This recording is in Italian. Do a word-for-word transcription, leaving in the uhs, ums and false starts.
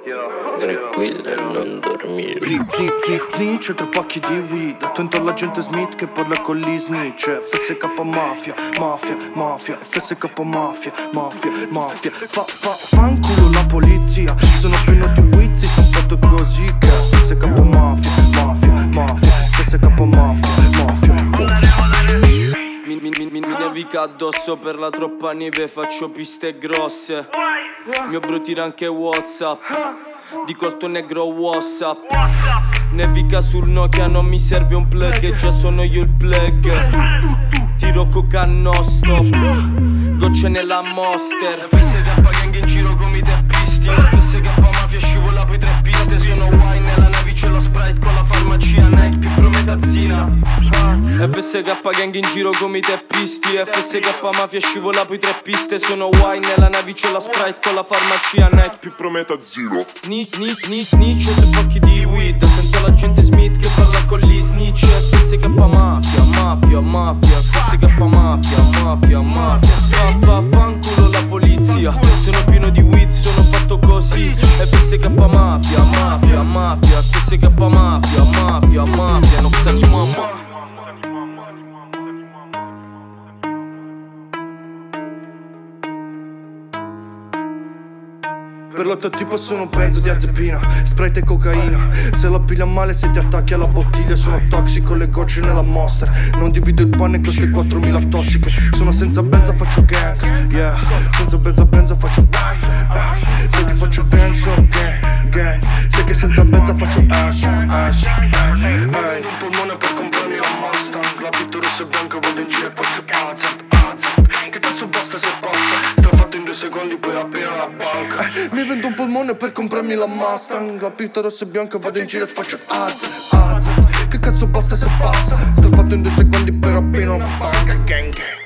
tranquilla e non dormire. Fli, fli, fli, fli, c'è tre pacchi di weed. Attento all'agente Smith che parla con gli snitch. F S K mafia, mafia, mafia. F S K mafia, mafia, mafia. Fa, fa, fanculo la polizia. Sono pieno di wizzi, son fatto così che F S K mafia, mafia, mafia. F S K mafia, mafia. Mi, mi, mi, mi nevica addosso per la troppa neve, faccio piste grosse. Mio bro tira anche WhatsApp, dico al tuo negro WhatsApp. Nevica sul Nokia, non mi serve un plug, già sono io il plug. Tiro coca no stop, gocce nella Monster. F S K gang in giro come i teppisti. F S K mafia scivola poi tre piste. Sono wine nella navicella Sprite con la farmacia Nike più prometazzina. F S K gang in giro come i teppisti. F S K mafia scivola poi tre piste. Sono wine nella navicella Sprite con la farmacia Nike più prometazzino. Ni, ni, ni, ni, c'ho tre pacchi di weed. Attento all'agente Smith che parla con gli snitch. F S K mafia, mafia, mafia. F S K mafia, mafia, mafia. Fa, fa, fanculo la polizia. Sono pieno di weed, sono fatto così. F S K mafia, mafia, mafia. F S K mafia, mafia, mafia. Non sa di mamma. Per l'otto tipo sono un pezzo di azepina, Sprite e cocaina. Se la piglia male se ti attacchi alla bottiglia. Sono toxico, le gocce nella Monster. Non divido il pane con queste quattromila tossiche. Sono senza benza, faccio gang, yeah. Senza benza, benza, faccio gang, eh. Sai che faccio gang, sono gang, gang. Sai che senza benza faccio ash, ash, hey. Un polmone per comprarmi la Mustang. La pittura rossa e bianca, vado in giro e faccio azat, azat. Che cazzo basta se passa? Strafatto in due secondi, poi appena la banca. eh, Mi vendo un polmone per comprarmi la Mustang. La pista rossa e bianca, vado in giro e faccio azat, azat. Che cazzo basta se passa? Strafatto in due secondi, per appena la banca. Gang gang.